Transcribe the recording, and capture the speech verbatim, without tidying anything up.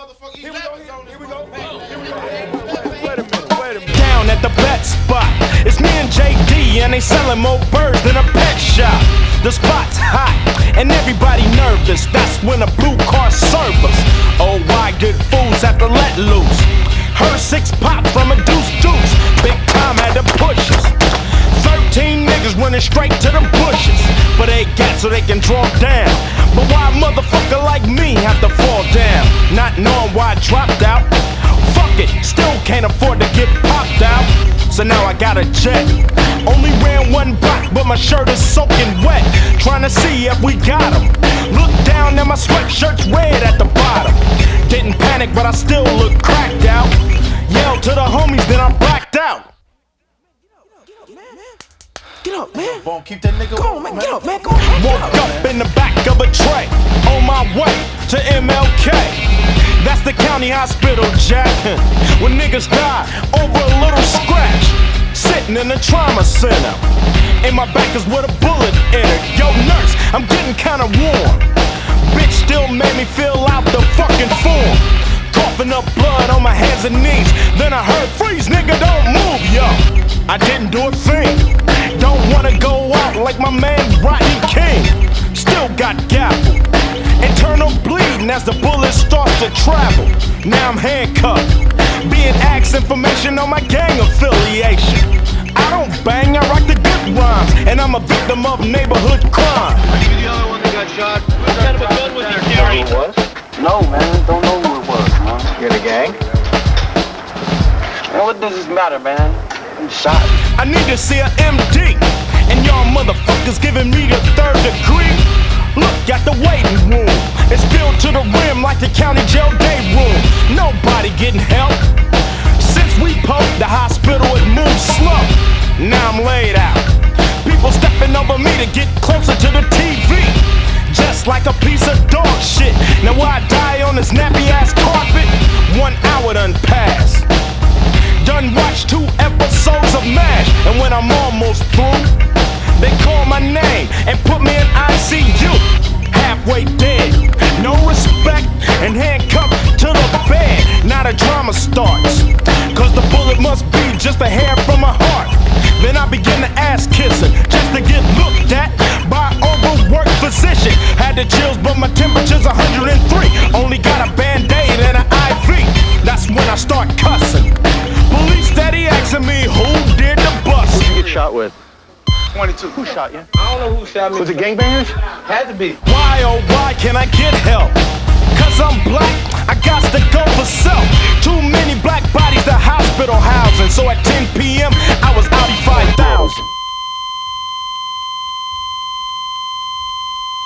motherfucker. Here we go, here we go. Here we go. Wait a minute, wait a minute. Down at the pet spot, it's me and J D, and they selling more birds than a pet shop. The spot's hot, and everybody nervous. That's when a blue car serve us. Oh, why good fools have to let loose? Her six pop from a deuce deuce. Big time had to push us. Thirteen niggas running straight to the bushes, but they got so they can draw down. But why a motherfucker like me have to fall down? Not knowing why I dropped out. Fuck it, still can't afford to get popped out. So now I got a jet. Only ran one block, but my shirt is soaking wet. Trying to see if we got him. Look down and my sweatshirt's red at the bottom. Didn't panic, but I still look cracked out. Yelled to the homies, then I blacked out. Get up, man. Won't keep that nigga Go on, man. Get up, man. Go on. Woke up in the back of a tray, on my way to M L K. That's the county hospital, Jack. When niggas die over a little scratch, sitting in the trauma center. And my back is with a bullet in it. Yo, nurse, I'm getting kinda warm. Bitch still made me fill out the fucking form. Coughing up blood on my hands and knees. Then I heard, freeze, nigga, don't move, yo. I didn't do a thing. Don't wanna go out like my man Rodney King. Still got gavel. Internal bleeding as the bullet starts to travel. Now I'm handcuffed, being asked information on my gang affiliation. I don't bang, I rock the good rhymes, and I'm a victim of neighborhood crime. Are you the other one that got shot? What kind of a gun was you carrying? Who it was? No, man. Don't know who it was, man. You're in a gang? Man, what does this matter, man? I'm shot. I need to see a M D, and y'all motherfuckers giving me the third degree. Look at the waiting room, it's filled to the rim like the county jail day room. Nobody getting help. Since we poked the hospital, it moves slow. Now I'm laid out. People stepping over me to get closer to the T V. Just like a piece of dog shit. Now why I die on this nappy ass carpet? One hour done passed. Done watched two episodes of MASH, and when I'm almost through, they call my name and put me in I C U. Halfway dead, no respect, and handcuffed to the bed. Now the drama starts, cause the bullet must be just a hair from my heart. Then I begin to ass kissing, just to get looked at by an overworked physician. Had the chills, but my temperature's one hundred three. Only got a band-aid and an I V. That's when I start cussing. Police steady asking me who did the bust. Who'd you get shot with? twenty-two. Who shot you? I don't know who shot me. Was it gangbangers? Had to be. Why, oh why can I get help? Cause I'm black, I got to go for self. Too many black bodies, the hospital housing. So at ten p m